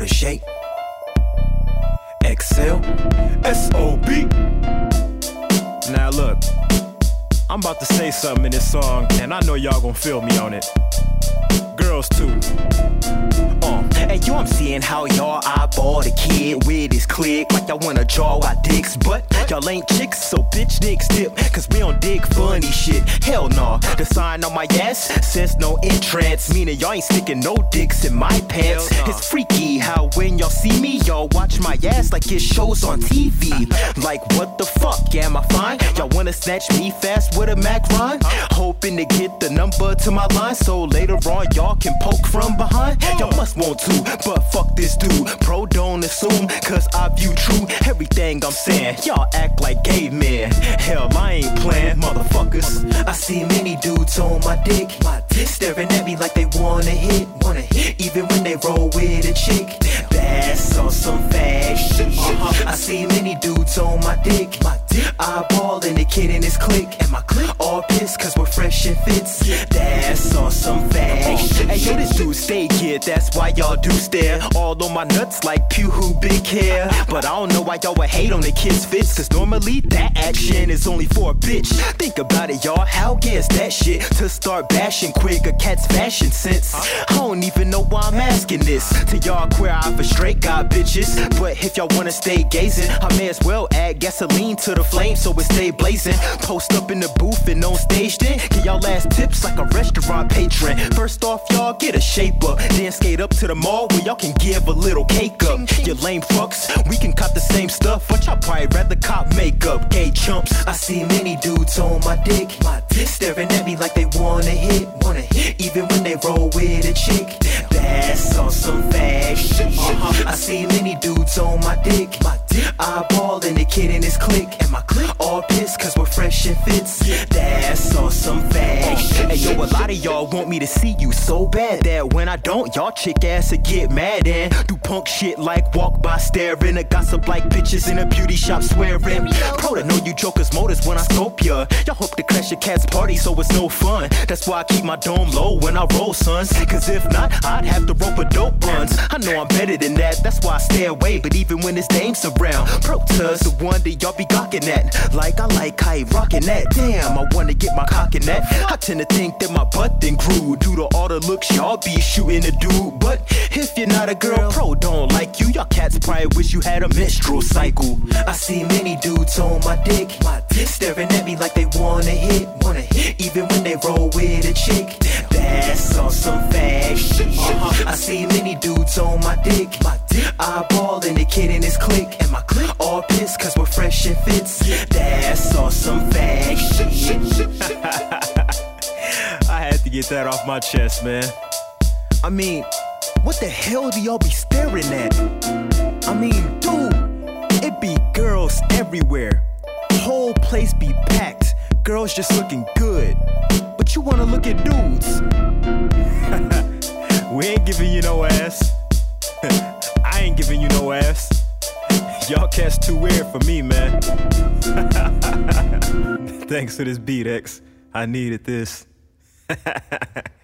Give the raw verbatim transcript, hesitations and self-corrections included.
the shape. Exhale, S O B. Now look, I'm about to say something in this song, and I know y'all gon' feel me on it. Girls too. Uh, hey yo, I'm seeing how y'all eyeball the kid with his click like y'all wanna draw our dicks, but y'all ain't chicks, so bitch niggas dip, cause we don't dig funny shit. Hell nah, the sign on my ass says no entrance, meaning y'all ain't sticking no dicks in my pants. It's freaky how when y'all see me, y'all watch my ass like it shows on T V. Like what the fuck, am I fine? Y'all wanna snatch me fast with a Mac rhyme? Hoping to get the number to my line so later on y'all can poke from behind. Y'all must want to, but fuck this dude. Pro don't assume, cause I view true everything I'm saying. Y'all act like gay men. Hell, I ain't playing, motherfuckers. I see many dudes on my dick, my dick staring at me like they wanna hit, wanna hit, even when they roll with a chick. That's on some fag shit. Uh-huh. I see many dudes on my dick, my dick eyeballing the kid in his clique, and my clique all pissed cause we're fresh and fits. That's on some fag shit. Hey yo, this dude stay kid, that's why y'all do stare all on my nuts like pew who big hair. But I don't know why y'all would hate on the kids' fits, cause normally that action is only for a bitch. Think about it, y'all, how gay is that shit to start bashing quick a cat's fashion sense? I don't even know why I'm asking this to y'all queer eye for straight guy bitches. But if y'all wanna stay gazing, I may as well add gasoline to the flame so it stay blazing. Post up in the booth and on stage then get y'all ass tips like a restaurant patron. First off, y'all get a shape up, then skate up to the mall where y'all can give a little cake up. You lame fucks, we can cop the same stuff, but y'all probably rather cop makeup. Gay chumps, I see many dudes on my dick, my dick staring at me like they wanna hit, wanna hit, even when they roll with a chick. That's on some fag shit. Uh-huh. I see many dudes on my dick, my dick eyeballing the kid in his clique, and my clique all pissed cause we're fresh and fits. That's on some fag shit. Hey yo, a lot of y'all want me to see you so bad that when I don't, y'all chick ass to get mad and do punk shit like walk by staring or gossip like bitches in a beauty shop swearing. Pro to know you jokers motives when I scope ya. Y'all hope to crash your cat's party so it's no fun. That's why I keep my dome low when I roll, sons, cause if not, I'd have to rope a dope buns. I know I'm better than that, that's why I stay away. But even when it's dames around, Prota's the one that y'all be gawking at. Like I like how he rockin' that. Damn, I wanna get my cock in that. I tend to think that my butt then grew due to all the looks y'all be shooting a dude. But if you're not a girl, Pro don't like you. Y'all cats probably wish you had a menstrual cycle. I see many dudes on my dick, my dick staring at me like they wanna hit, wanna hit, even when they roll with a chick. That's on some fag shit. Uh-huh. I see many dudes on my dick, my dick eyeballing the kid in his clique, and my clique all pissed cause we're fresh and fits. That's on some fag shit. I had to get that off my chest, man. I mean, what the hell do y'all be staring at? I mean, dude, it be girls everywhere. Whole place be packed. Girls just looking good. But you wanna look at dudes. We ain't giving you no ass. I ain't giving you no ass. Y'all cats too weird for me, man. Thanks for this beat, X. I needed this.